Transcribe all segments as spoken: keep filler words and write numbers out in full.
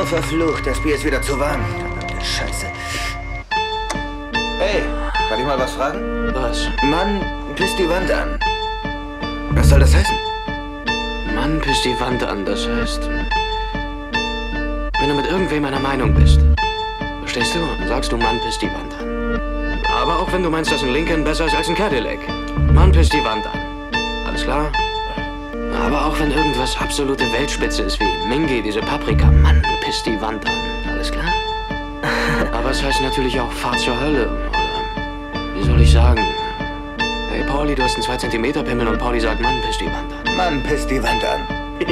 Oh, verflucht, das Bier ist wieder zu warm. Verdammte Scheiße. Hey, kann ich mal was fragen? Was? Mann, pisst die Wand an. Was soll das heißen? Mann, pisst die Wand an, das heißt... Wenn du mit irgendwem einer Meinung bist, verstehst du, dann sagst du, Mann, pisst die Wand an. Aber auch wenn du meinst, dass ein Lincoln besser ist als ein Cadillac. Mann, pisst die Wand an. Alles klar? Aber auch wenn irgendwas absolute Weltspitze ist, wie Mingi, diese Paprika. Mann, pisst die Wand an. Alles klar? Aber es heißt natürlich auch, fahr zur Hölle. Oder, wie soll ich sagen? Hey, Pauli, du hast einen zwei Zentimeter Pimmel und Pauli sagt, Mann, pisst die Wand an. Mann, pisst die Wand an.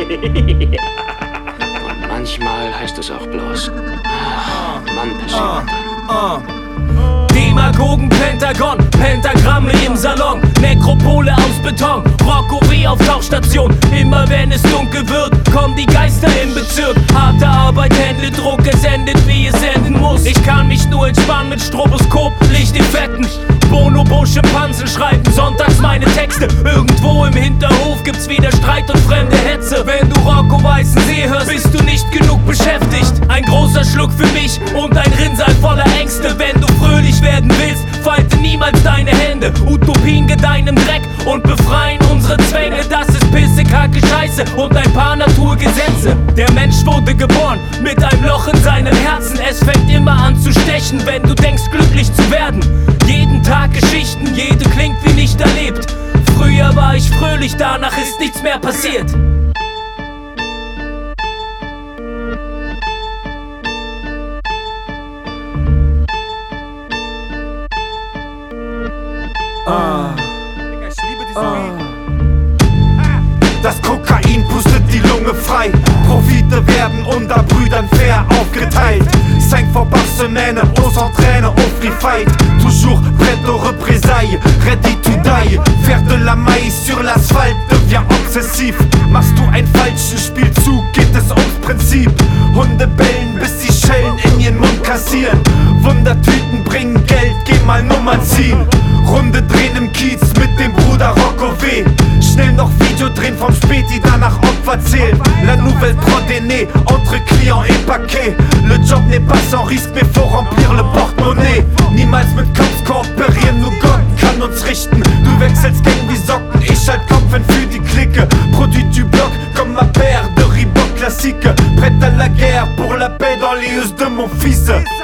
Und manchmal heißt es auch bloß, ach, Mann, pisst die Wand an. Demagogen, Pentagon, Pentagramme im Salon, Nekropole aus Beton, Rocco wie auf Tauchstation. Immer wenn es dunkel wird, kommen die Geister im Bezirk. Harte Arbeit, Händedruck, es endet wie es enden muss. Ich kann mich nur entspannen mit Stroboskop, Lichteffekten. Bonobo, Schimpansen schreiben sonntags meine Texte. Irgendwo im Hinterhof gibt's wieder Streit und fremde Hetze. Wenn du Rocco Weißensee hörst, bist du nicht genug beschäftigt. Ein großer Schluck für mich und ein Rinnsal voller Ängste. Wenn du fröhlich werden willst, falte niemals deine Hände. Utopien gedeihen im Dreck und befreien unsere Zwänge. Das ist Pisse, Kacke, Scheiße und ein paar Naturgesetze. Der Mensch wurde geboren mit einem Loch in seinem Herzen. Es fängt immer an zu stechen, wenn du denkst glücklich zu werden. Jeden Tag Geschichten, jede klingt wie nicht erlebt. Früher war ich fröhlich, danach ist nichts mehr passiert. Ah. Ah. Das Kokain pustet die Lunge frei. Profite werden unter Brüdern fair aufgeteilt. cinq fois par semaine, on s'entraîne, on free fight. Toujours prêt aux représailles, ready to die. Faire de la maille sur l'asphalte devient obsessif. Machst du einen falschen Spielzug, geht es ums Prinzip. Hunde bellen, bis die Schellen in ihren Mund kassieren. Wundertüten bringen Geld, geh mal Nummern ziehen. Runde drehen im Kiez mit dem Bruder Rocco W. Schnell noch Video drehen vom Späti, danach Opfer zählen. La nouvelle prodennée, entre clients et paquets. Le job n'est pas sans risque, mais faut remplir le porte-monnaie. Niemals mit Cops kooperieren, nur Gott kann uns richten. Du wechselst Gang wie Socken, ich halt Kopfen für die Clique. Produit du bloc comme ma paire de Reebok classique. Prête à la guerre pour la paix dans les yeux de mon fils.